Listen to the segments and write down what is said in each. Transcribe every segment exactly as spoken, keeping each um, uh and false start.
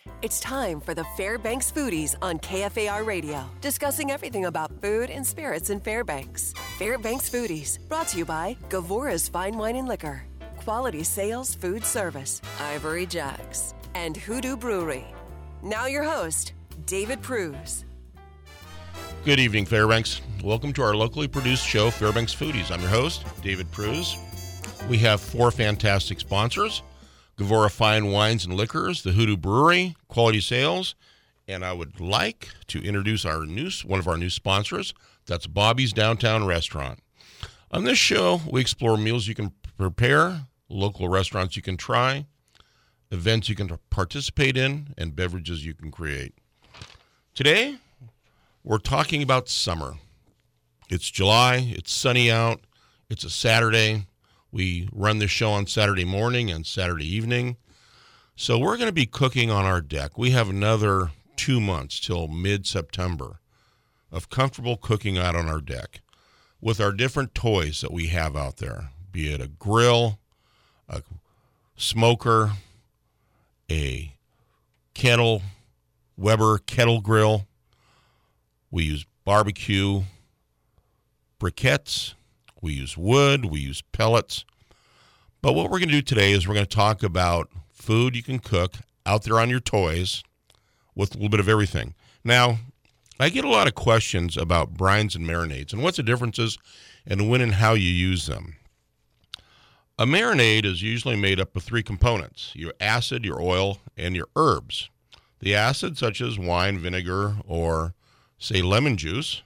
It's time for the Fairbanks Foodies on K F A R Radio, discussing everything about food and spirits in Fairbanks. Fairbanks Foodies, brought to you by Gavora's Fine Wine and Liquor, Quality Sales Food Service, Ivory Jacks, and Hoodoo Brewery. Now your host, David Pruse. Good evening, Fairbanks. Welcome to our locally produced show, Fairbanks Foodies. I'm your host, David Pruse. We have four fantastic sponsors: Gavora Fine Wines and Liquors, the Hoodoo Brewery, Quality Sales, and I would like to introduce our new, one of our new sponsors. That's Bobby's Downtown Restaurant. On this show, we explore meals you can prepare, local restaurants you can try, events you can participate in, and beverages you can create. Today, we're talking about summer. It's July, it's sunny out, it's a Saturday. We run this show on Saturday morning and Saturday evening. So we're going to be cooking on our deck. We have another two months till mid-September of comfortable cooking out on our deck with our different toys that we have out there, be it a grill, a smoker, a kettle, Weber kettle grill. We use barbecue briquettes. We use wood, we use pellets. But what we're going to do today is we're going to talk about food you can cook out there on your toys with a little bit of everything. Now, I get a lot of questions about brines and marinades and what's the differences and when and how you use them. A marinade is usually made up of three components: your acid, your oil, and your herbs. The acid, such as wine, vinegar, or, say, lemon juice,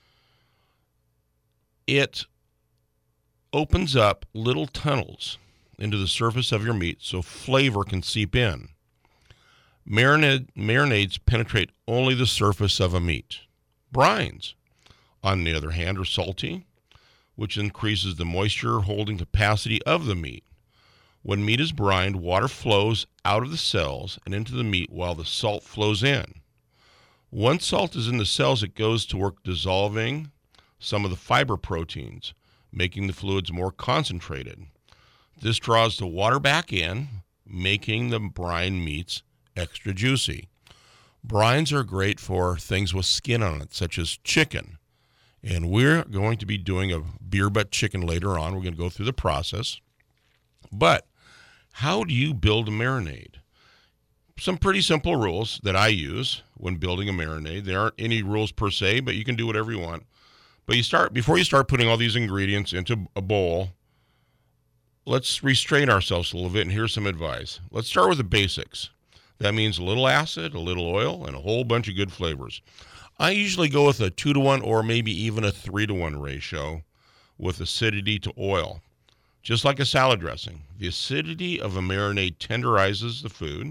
it opens up little tunnels into the surface of your meat so flavor can seep in. Marinade, marinades penetrate only the surface of a meat. Brines, on the other hand, are salty, which increases the moisture holding capacity of the meat. When meat is brined, water flows out of the cells and into the meat while the salt flows in. Once salt is in the cells, it goes to work dissolving some of the fiber proteins, making the fluids more concentrated. This draws the water back in, making the brine meats extra juicy. Brines are great for things with skin on it, such as chicken. And we're going to be doing a beer butt chicken later on. We're going to go through the process. But how do you build a marinade? Some pretty simple rules that I use when building a marinade. There aren't any rules per se, but you can do whatever you want. But you start before you start putting all these ingredients into a bowl, let's restrain ourselves a little bit, and here's some advice. Let's start with the basics. That means a little acid, a little oil, and a whole bunch of good flavors. I usually go with a two to one or maybe even a three to one ratio with acidity to oil, just like a salad dressing. The acidity of a marinade tenderizes the food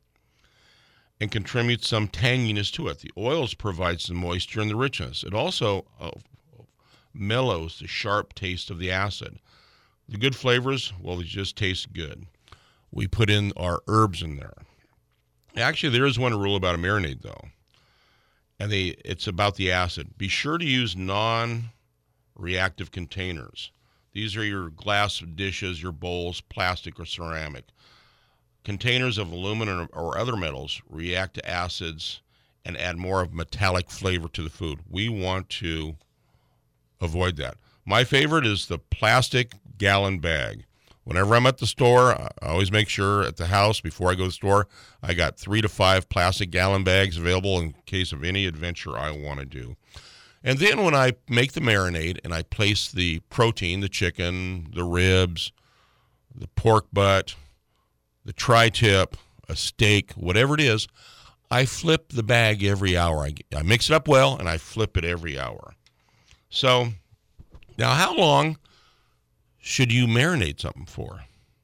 and contributes some tanginess to it. The oils provide some moisture and the richness. It also uh, mellows the sharp taste of the acid. The good flavors, well, they just taste good. We put in our herbs in there. Actually, there is one rule about a marinade, though, and they, it's about the acid. Be sure to use non-reactive containers. These are your glass dishes, your bowls, plastic or ceramic. Containers of aluminum or other metals react to acids and add more of metallic flavor to the food. We want to avoid that. My favorite is the plastic gallon bag. Whenever I'm at the store, I always make sure at the house before I go to the store, I got three to five plastic gallon bags available in case of any adventure I want to do. And then when I make the marinade and I place the protein, the chicken, the ribs, the pork butt, the tri-tip, a steak, whatever it is, I flip the bag every hour. I, I mix it up well, and I flip it every hour. So now how long should you marinate something for?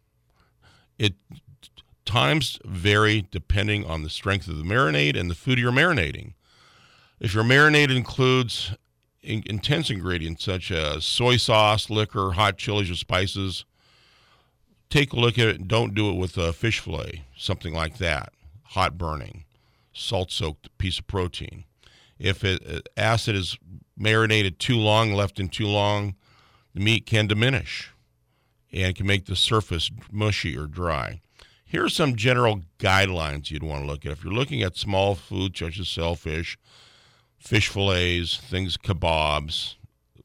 It times vary depending on the strength of the marinade and the food you're marinating. If your marinade includes in, intense ingredients such as soy sauce, liquor, hot chilies, or spices, take a look at it and don't do it with a fish fillet, something like that, hot burning, salt-soaked piece of protein. If it, acid is marinated too long, left in too long, the meat can diminish and can make the surface mushy or dry. Here are some general guidelines you'd want to look at. If you're looking at small food such as shellfish, fish fillets, things, kebabs,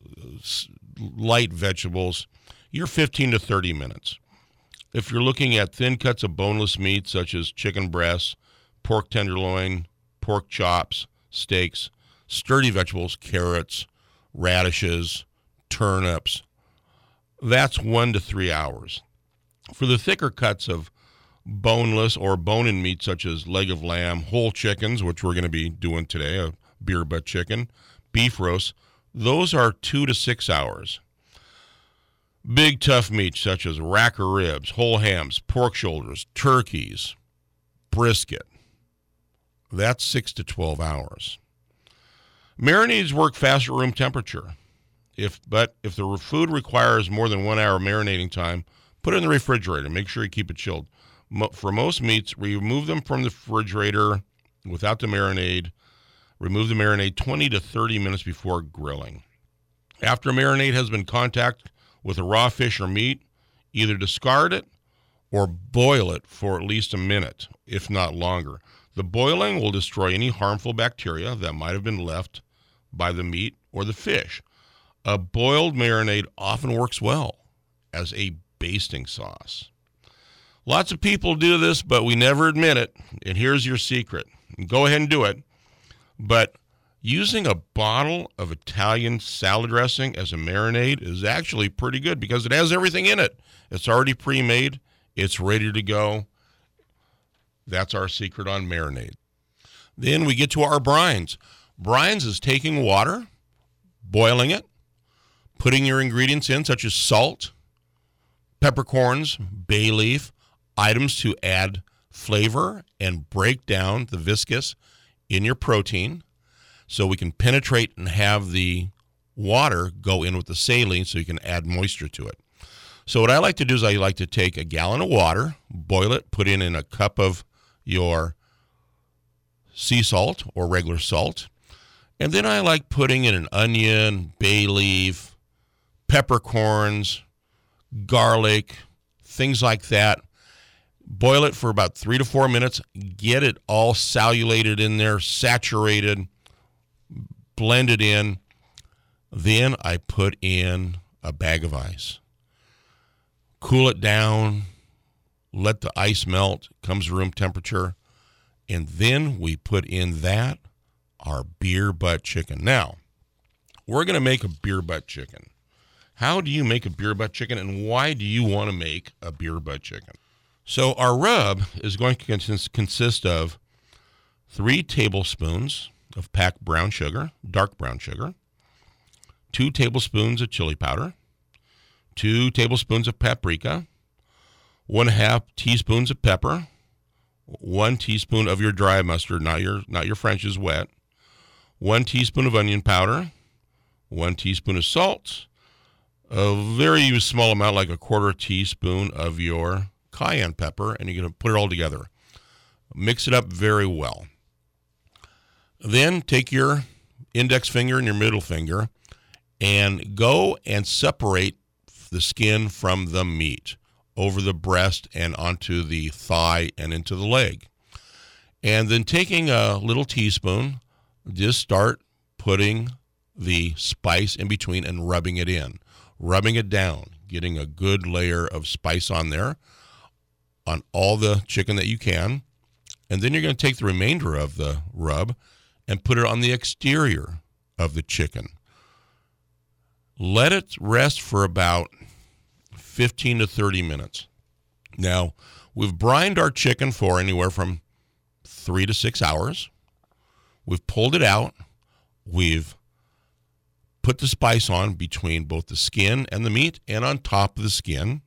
light vegetables, you're fifteen to thirty minutes. If you're looking at thin cuts of boneless meat such as chicken breasts, pork tenderloin, pork chops, steaks, sturdy vegetables, carrots, radishes, turnips, that's one to three hours. For the thicker cuts of boneless or bone-in meat such as leg of lamb, whole chickens, which we're going to be doing today, a beer butt chicken, beef roast, those are two to six hours. Big tough meat such as rack of ribs, whole hams, pork shoulders, turkeys, brisket, that's six to twelve hours. Marinades work faster at room temperature. If but if the food requires more than one hour marinating time, put it in the refrigerator. Make sure you keep it chilled. Mo- for most meats, remove them from the refrigerator without the marinade. Remove the marinade twenty to thirty minutes before grilling. After a marinade has been in contact with a raw fish or meat, either discard it or boil it for at least a minute, if not longer. The boiling will destroy any harmful bacteria that might have been left by the meat or the fish. A boiled marinade often works well as a basting sauce. Lots of people do this, but we never admit it. And here's your secret. Go ahead and do it. But using a bottle of Italian salad dressing as a marinade is actually pretty good because it has everything in it. It's already pre-made. It's ready to go. That's our secret on marinade. Then we get to our brines. Brines is taking water, boiling it, putting your ingredients in such as salt, peppercorns, bay leaf, items to add flavor and break down the viscous in your protein so we can penetrate and have the water go in with the saline so you can add moisture to it. So what I like to do is I like to take a gallon of water, boil it, put in, in a cup of your sea salt or regular salt, and then I like putting in an onion, bay leaf, peppercorns, garlic, things like that. Boil it for about three to four minutes. Get it all cellulated in there, saturated, blend it in. Then I put in a bag of ice. Cool it down. Let the ice melt. Comes to room temperature. And then we put in that, our beer butt chicken. Now, we're going to make a beer butt chicken. How do you make a beer butt chicken, and why do you want to make a beer butt chicken? So our rub is going to consist of three tablespoons of packed brown sugar, dark brown sugar, two tablespoons of chili powder, two tablespoons of paprika, one half teaspoons of pepper, one teaspoon of your dry mustard, not your not your French's wet, one teaspoon of onion powder, one teaspoon of salt, a very small amount, like a quarter teaspoon of your cayenne pepper, and you're going to put it all together. Mix it up very well. Then take your index finger and your middle finger and go and separate the skin from the meat over the breast and onto the thigh and into the leg. And then taking a little teaspoon, just start putting the spice in between and rubbing it in, rubbing it down, getting a good layer of spice on there on all the chicken that you can. And then you're going to take the remainder of the rub and put it on the exterior of the chicken. Let it rest for about fifteen to thirty minutes. Now, we've brined our chicken for anywhere from three to six hours. We've pulled it out. We've put the spice on between both the skin and the meat and on top of the skin.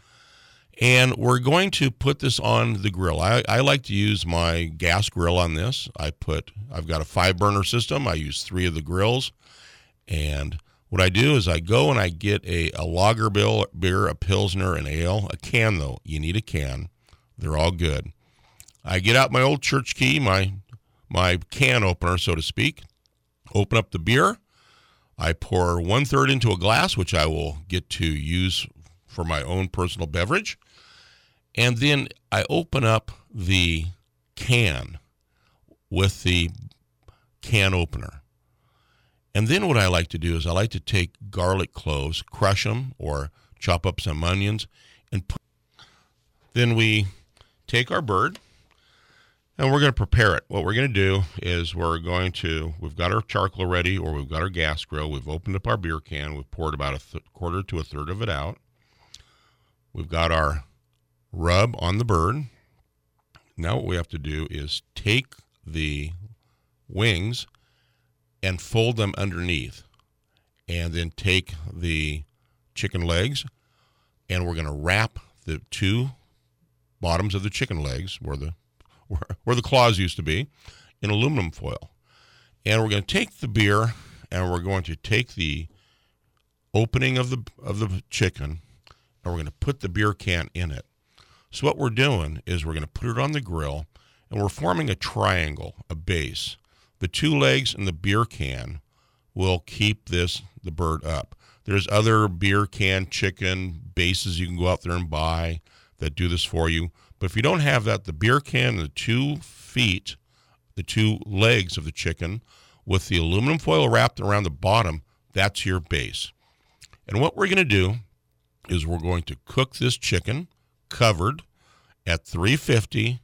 And we're going to put this on the grill. I, I like to use my gas grill on this. I put, I've got a five burner system. I use three of the grills. And what I do is I go and I get a, a lager beer, a Pilsner, an ale, a can though. You need a can. They're all good. I get out my old church key, my my can opener, so to speak. Open up the beer. I pour one third into a glass, which I will get to use for my own personal beverage. And then I open up the can with the can opener. And then what I like to do is I like to take garlic cloves, crush them, or chop up some onions, and put. Then we take our bird, and we're going to prepare it. What we're going to do is we're going to, we've got our charcoal ready, or we've got our gas grill. We've opened up our beer can. We've poured about a th- quarter to a third of it out. We've got our rub on the bird. Now what we have to do is take the wings and fold them underneath, and then take the chicken legs, and we're going to wrap the two bottoms of the chicken legs, where the where, where the claws used to be, in aluminum foil. And we're going to take the beer, and we're going to take the opening of the of the chicken, and we're going to put the beer can in it. So what we're doing is we're going to put it on the grill, and we're forming a triangle, a base. The two legs and the beer can will keep this, the bird, up. There's other beer can chicken bases you can go out there and buy that do this for you. But if you don't have that, the beer can and the two feet, the two legs of the chicken with the aluminum foil wrapped around the bottom, that's your base. And what we're going to do is we're going to cook this chicken covered at three fifty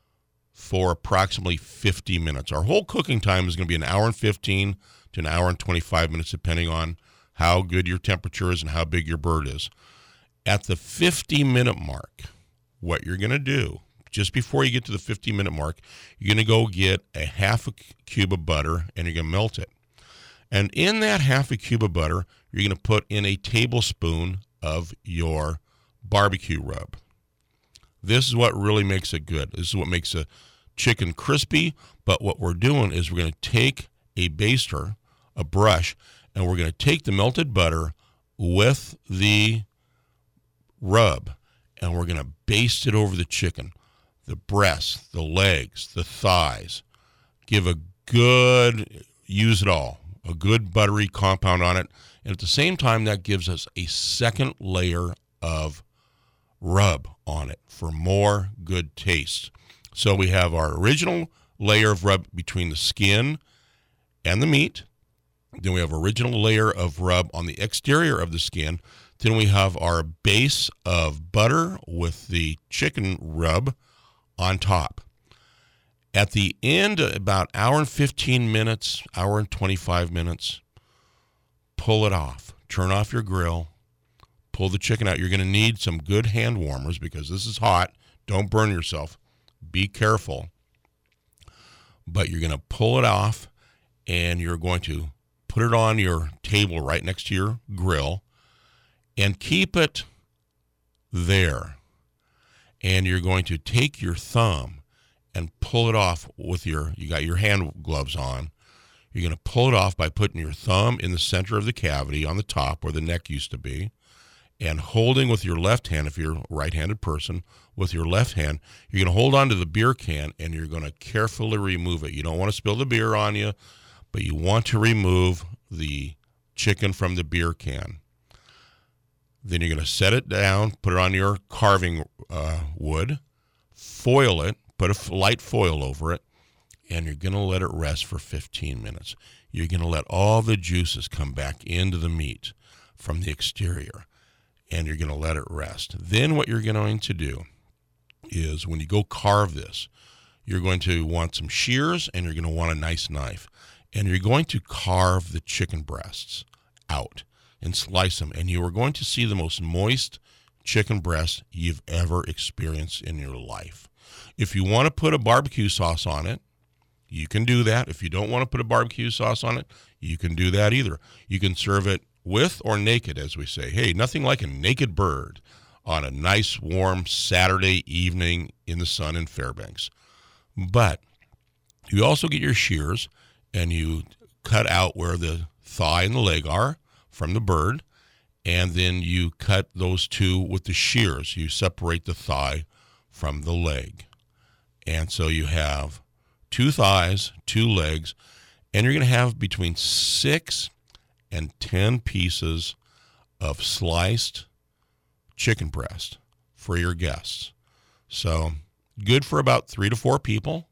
for approximately fifty minutes. Our whole cooking time is going to be an hour and fifteen to an hour and twenty-five minutes, depending on how good your temperature is and how big your bird is. At the fifty-minute mark, what you're going to do, just before you get to the fifty-minute mark, you're going to go get a half a cube of butter, and you're going to melt it. And in that half a cube of butter, you're going to put in a tablespoon of your barbecue rub. This is what really makes it good. This is what makes a chicken crispy, but what we're doing is we're going to take a baster, a brush, and we're going to take the melted butter with the rub, and we're going to baste it over the chicken, the breasts, the legs, the thighs. Give a good, use it all, a good buttery compound on it, and at the same time, that gives us a second layer of rub on it for more good taste. So we have our original layer of rub between the skin and the meat. Then we have original layer of rub on the exterior of the skin. Then we have our base of butter with the chicken rub on top. At the end, about hour and fifteen minutes, hour and twenty-five minutes, pull it off. Turn off your grill. Pull the chicken out. You're going to need some good hand warmers because this is hot. Don't burn yourself. Be careful. But you're going to pull it off, and you're going to put it on your table right next to your grill and keep it there. And you're going to take your thumb and pull it off with your, you got your hand gloves on. You're going to pull it off by putting your thumb in the center of the cavity on the top where the neck used to be, and holding with your left hand, if you're a right-handed person, with your left hand, you're going to hold on to the beer can, and you're going to carefully remove it. You don't want to spill the beer on you, but you want to remove the chicken from the beer can. Then you're going to set it down, put it on your carving uh, wood, foil it, put a light foil over it, and you're going to let it rest for fifteen minutes. You're going to let all the juices come back into the meat from the exterior, and you're going to let it rest. Then what you're going to do is when you go carve this, you're going to want some shears, and you're going to want a nice knife, and you're going to carve the chicken breasts out and slice them, and you are going to see the most moist chicken breast you've ever experienced in your life. If you want to put a barbecue sauce on it, you can do that. If you don't want to put a barbecue sauce on it, you can do that either. You can serve it with or naked, as we say. Hey, nothing like a naked bird on a nice, warm Saturday evening in the sun in Fairbanks. But you also get your shears, and you cut out where the thigh and the leg are from the bird, and then you cut those two with the shears. You separate the thigh from the leg. And so you have two thighs, two legs, and you're going to have between six and ten pieces of sliced chicken breast for your guests. So good for about three to four people.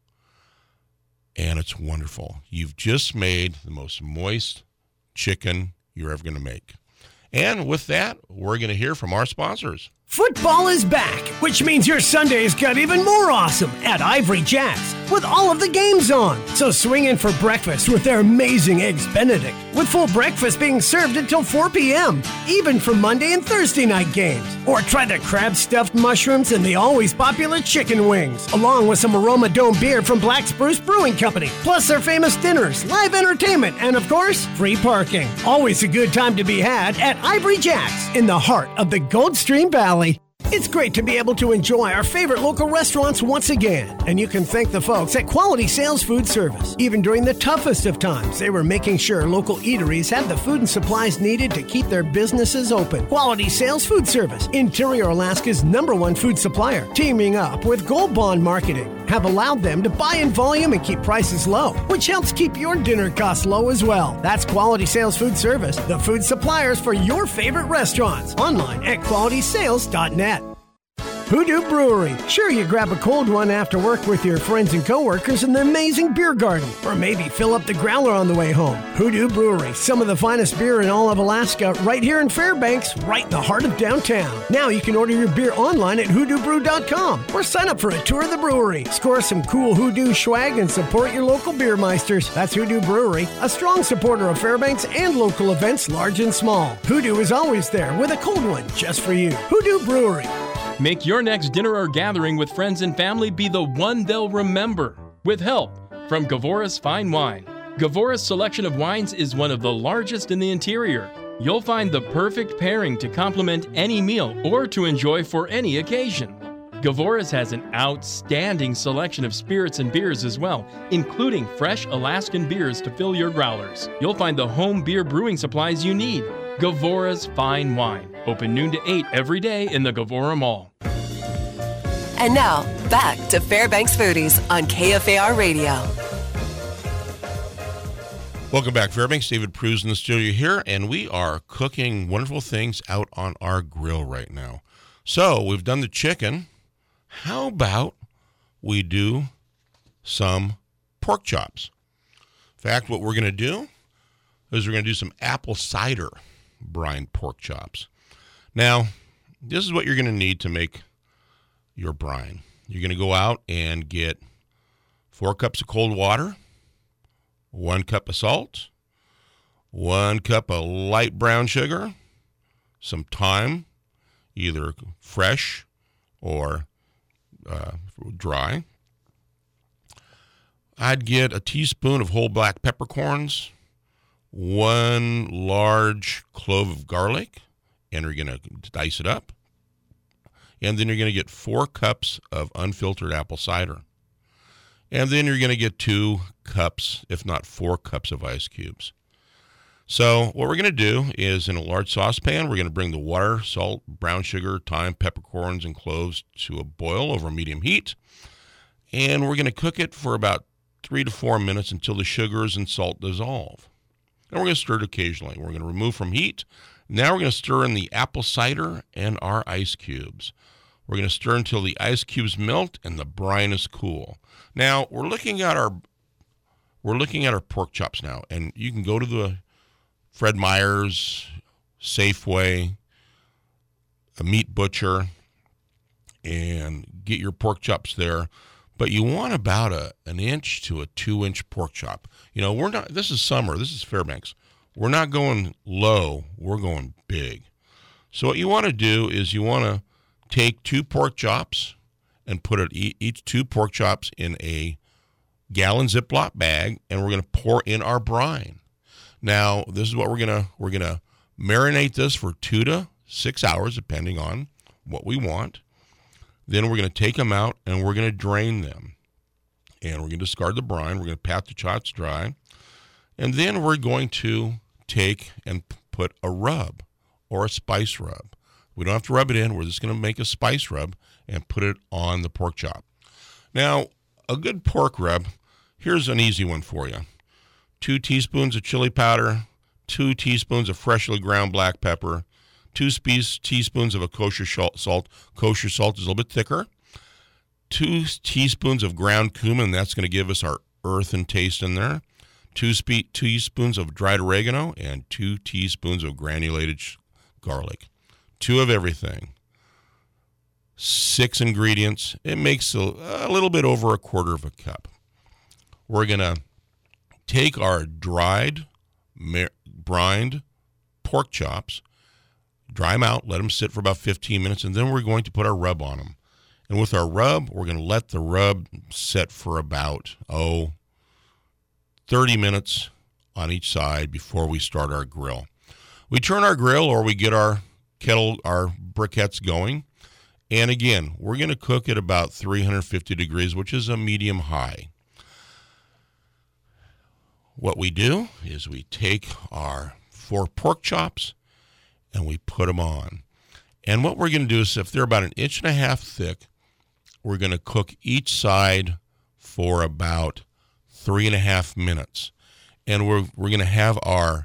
And it's wonderful. You've just made the most moist chicken you're ever going to make. And with that, we're going to hear from our sponsors. Football is back, which means your Sundays got even more awesome at Ivory Jacks with all of the games on. So swing in for breakfast with their amazing Eggs Benedict, with full breakfast being served until four p.m., even for Monday and Thursday night games. Or try the crab stuffed mushrooms and the always popular chicken wings, along with some Aroma Dome beer from Black Spruce Brewing Company, plus their famous dinners, live entertainment, and of course, free parking. Always a good time to be had at Ivory Jacks in the heart of the Gold Stream Valley. It's great to be able to enjoy our favorite local restaurants once again, and you can thank the folks at Quality Sales Food Service. Even during the toughest of times, they were making sure local eateries had the food and supplies needed to keep their businesses open. Quality Sales Food Service, Interior Alaska's number one food supplier, teaming up with Gold Bond Marketing, have allowed them to buy in volume and keep prices low, which helps keep your dinner costs low as well. That's Quality Sales Food Service, the food suppliers for your favorite restaurants. Online at quality sales dot net. Hoodoo Brewery. Sure, you grab a cold one after work with your friends and coworkers in the amazing beer garden, or maybe fill up the growler on the way home. Hoodoo Brewery, some of the finest beer in all of Alaska, right here in Fairbanks, right in the heart of downtown. Now you can order your beer online at hoodoo brew dot com or sign up for a tour of the brewery. Score some cool Hoodoo swag and support your local beer meisters. That's Hoodoo Brewery, a strong supporter of Fairbanks and local events large and small. Hoodoo is always there with a cold one just for you. Hoodoo Brewery. Make your next dinner or gathering with friends and family be the one they'll remember, with help from Gavoris Fine Wine. Gavoris' selection of wines is one of the largest in the interior. You'll find the perfect pairing to complement any meal or to enjoy for any occasion. Gavoris has an outstanding selection of spirits and beers as well, including fresh Alaskan beers to fill your growlers. You'll find the home beer brewing supplies you need. Gavoris Fine Wine. Open noon to eight every day in the Gavora Mall. And now, back to Fairbanks Foodies on K F A R Radio. Welcome back, Fairbanks. David Pruse in the studio here, and we are cooking wonderful things out on our grill right now. So, we've done the chicken. How about we do some pork chops? In fact, what we're going to do is we're going to do some apple cider brine pork chops. Now, this is what you're going to need to make your brine. You're going to go out and get four cups of cold water, one cup of salt, one cup of light brown sugar, some thyme, either fresh or uh, dry. I'd get a teaspoon of whole black peppercorns, one large clove of garlic, and you're going to dice it up. And then you're going to get four cups of unfiltered apple cider. And then you're going to get two cups, if not four cups of ice cubes. So what we're going to do is in a large saucepan, we're going to bring the water, salt, brown sugar, thyme, peppercorns, and cloves to a boil over medium heat. And we're going to cook it for about three to four minutes until the sugars and salt dissolve. And we're going to stir it occasionally. We're going to remove from heat. Now we're going to stir in the apple cider and our ice cubes. We're going to stir until the ice cubes melt and the brine is cool. Now we're looking at our we're looking at our pork chops now, and you can go to the Fred Meyer's, Safeway, a meat butcher, and get your pork chops there. But you want about a an inch to a two inch pork chop. You know, we're not. This is summer. This is Fairbanks. We're not going low. We're going big. So what you want to do is you want to take two pork chops and put it each two pork chops in a gallon Ziploc bag, and we're going to pour in our brine. Now, this is what we're going to we're going to marinate this for two to six hours, depending on what we want. Then we're going to take them out and we're going to drain them, and we're going to discard the brine. We're going to pat the chops dry, and then we're going to take and put a rub or a spice rub. We don't have to rub it in. We're just going to make a spice rub and put it on the pork chop. Now, a good pork rub, here's an easy one for you. Two teaspoons of chili powder, two teaspoons of freshly ground black pepper, two teaspoons of a kosher salt. Kosher salt is a little bit thicker. two teaspoons of ground cumin. That's going to give us our earthen taste in there. Two spe- teaspoons of dried oregano and two teaspoons of granulated sh- garlic. Two of everything. Six ingredients. It makes a, a little bit over a quarter of a cup. We're going to take our dried, mar- brined pork chops, dry them out, let them sit for about fifteen minutes, and then we're going to put our rub on them. And with our rub, we're going to let the rub set for about, oh, thirty minutes on each side before we start our grill. We turn our grill or we get our kettle, our briquettes going. And again, we're going to cook at about three hundred fifty degrees, which is a medium high. What we do is we take our four pork chops and we put them on. And what we're going to do is, if they're about an inch and a half thick, we're going to cook each side for about three and a half minutes. And we're we're going to have our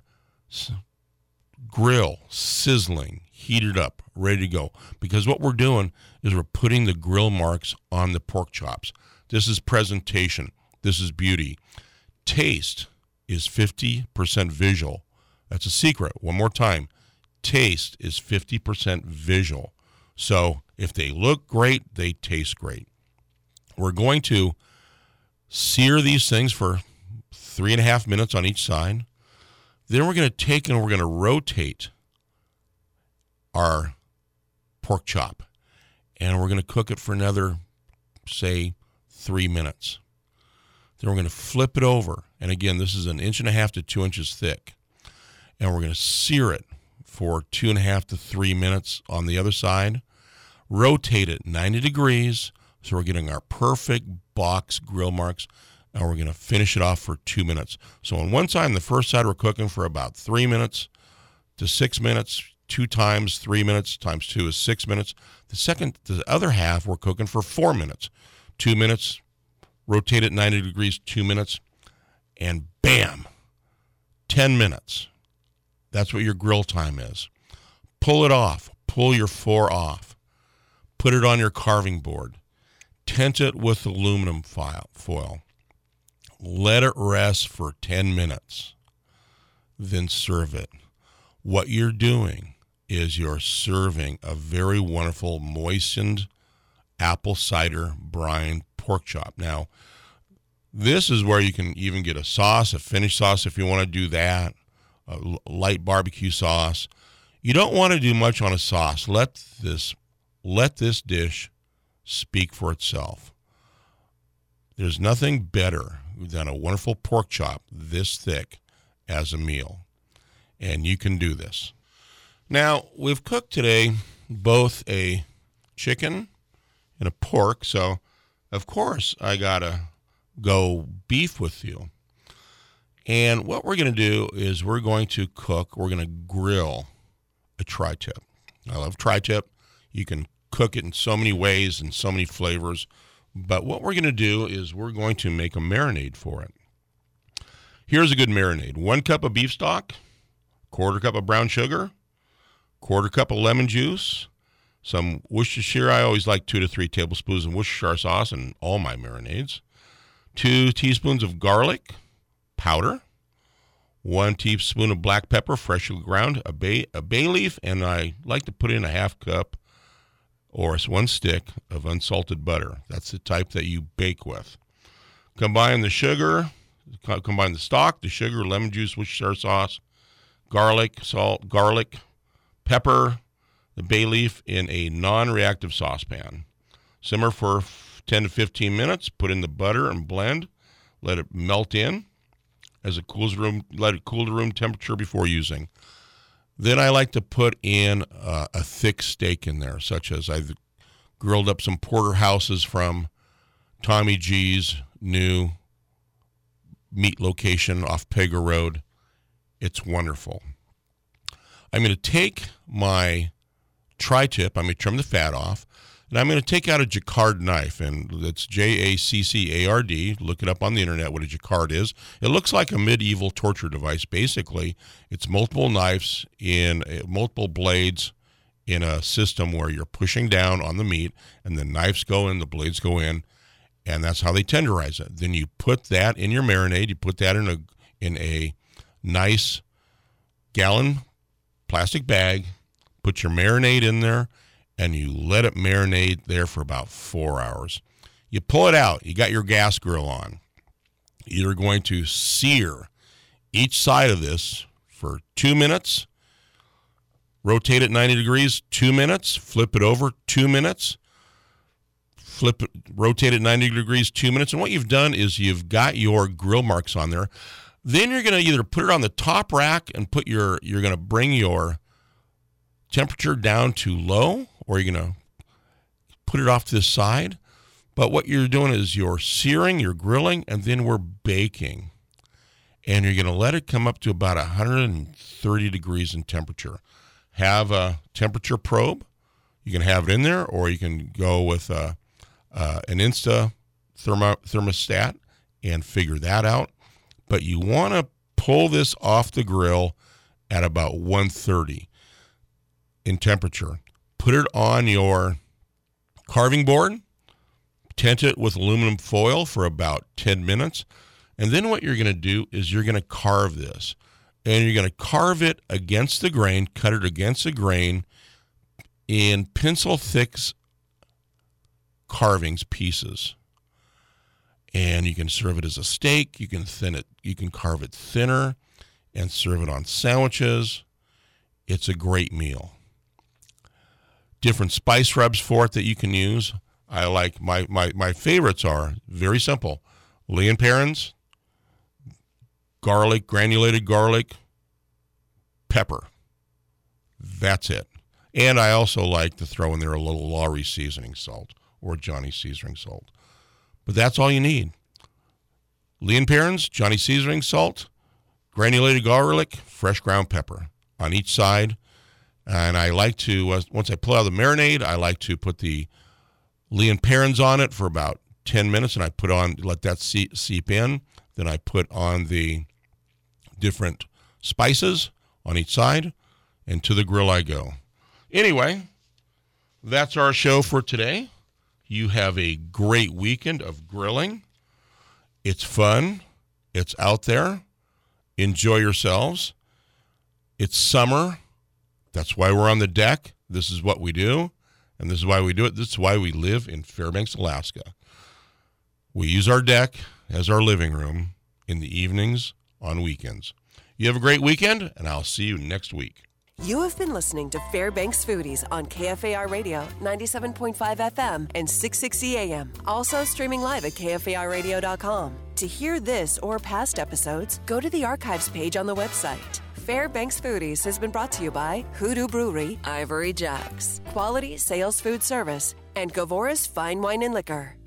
grill sizzling, heated up, ready to go. Because what we're doing is we're putting the grill marks on the pork chops. This is presentation. This is beauty. Taste is fifty percent visual. That's a secret. One more time. Taste is fifty percent visual. So if they look great, they taste great. We're going to sear these things for three and a half minutes on each side. Then we're going to take and we're going to rotate our pork chop. And we're going to cook it for another, say, three minutes. Then we're going to flip it over. And again, this is an inch and a half to two inches thick. And we're going to sear it for two and a half to three minutes on the other side. Rotate it ninety degrees. So we're getting our perfect box grill marks. And we're going to finish it off for two minutes. So on one side, on the first side, we're cooking for about three minutes to six minutes. Two times three minutes times two is six minutes. The second, the other half, we're cooking for four minutes. Two minutes, rotate it ninety degrees, two minutes, and bam, ten minutes. That's what your grill time is. Pull it off. Pull your four off. Put it on your carving board. Tent it with aluminum foil. Let it rest for ten minutes. Then serve it. What you're doing is you're serving a very wonderful moistened apple cider brine pork chop. Now, this is where you can even get a sauce, a finished sauce if you want to do that, a light barbecue sauce. You don't want to do much on a sauce. Let this, let this dish speak for itself. There's nothing better than a wonderful pork chop this thick as a meal. And you can do this. Now, we've cooked today both a chicken and a pork, so of course I gotta go beef with you. And what we're gonna do is we're going to cook, we're gonna grill a tri-tip. I love tri-tip. You can cook it in so many ways and so many flavors, but what we're gonna do is we're going to make a marinade for it. Here's a good marinade. One cup of beef stock, quarter cup of brown sugar, quarter cup of lemon juice, some Worcestershire. I always like two to three tablespoons of Worcestershire sauce in all my marinades. Two teaspoons of garlic powder, one teaspoon of black pepper, freshly ground, a bay, a bay leaf, and I like to put in a half cup or one stick of unsalted butter. That's the type that you bake with. Combine the sugar, combine the stock, the sugar, lemon juice, Worcestershire sauce, garlic, salt, garlic, pepper, the bay leaf in a non-reactive saucepan. Simmer for ten to fifteen minutes. Put in the butter and blend. Let it melt in as it cools room. Let it cool to room temperature before using. Then I like to put in uh, a thick steak in there, such as I've grilled up some porterhouses from Tommy G's new meat location off Pega Road. It's wonderful. I'm going to take my tri-tip, I'm going to trim the fat off, and I'm going to take out a Jacquard knife, and it's J A C C A R D. Look it up on the internet what a Jacquard is. It looks like a medieval torture device. Basically, it's multiple knives in uh, multiple blades in a system where you're pushing down on the meat and the knives go in, the blades go in, and that's how they tenderize it. Then you put that in your marinade. You put that in a in a nice gallon plastic bag, put your marinade in there, and you let it marinate there for about four hours. You pull it out. You got your gas grill on. You're going to sear each side of this for two minutes. Rotate it ninety degrees, two minutes. Flip it over, two minutes. Flip it, rotate it ninety degrees, two minutes. And what you've done is you've got your grill marks on there. Then you're going to either put it on the top rack and put your, you're going to bring your temperature down to low, or you're going to put it off to the side. But what you're doing is you're searing, you're grilling, and then we're baking. And you're going to let it come up to about one hundred thirty degrees in temperature. Have a temperature probe. You can have it in there, or you can go with a, uh, an Insta thermo, thermostat and figure that out. But you want to pull this off the grill at about one thirty in temperature. Put it on your carving board. Tent it with aluminum foil for about ten minutes. And then what you're going to do is you're going to carve this. And you're going to carve it against the grain, cut it against the grain in pencil thick carvings pieces. And you can serve it as a steak. You can thin it. You can carve it thinner and serve it on sandwiches. It's a great meal. Different spice rubs for it that you can use. I like my my my favorites are very simple: Lea and Perrins, garlic, granulated garlic, pepper. That's it. And I also like to throw in there a little Lawry seasoning salt or Johnny seasoning salt. But that's all you need. Lea and Perrins, Johnny seasoning salt, granulated garlic, fresh ground pepper on each side. And I like to, uh, once I pull out the marinade, I like to put the Lea and Perrins on it for about ten minutes, and I put on, let that seep in. Then I put on the different spices on each side, and to the grill I go. Anyway, that's our show for today. You have a great weekend of grilling. It's fun. It's out there. Enjoy yourselves. It's summer. That's why we're on the deck. This is what we do, and this is why we do it. This is why we live in Fairbanks, Alaska. We use our deck as our living room in the evenings on weekends. You have a great weekend, and I'll see you next week. You have been listening to Fairbanks Foodies on K F A R Radio, ninety-seven point five F M and six sixty A M. Also streaming live at K F A R radio dot com. To hear this or past episodes, go to the archives page on the website. Fairbanks Foodies has been brought to you by Hoodoo Brewery, Ivory Jacks, Quality Sales Food Service, and Govora's Fine Wine and Liquor.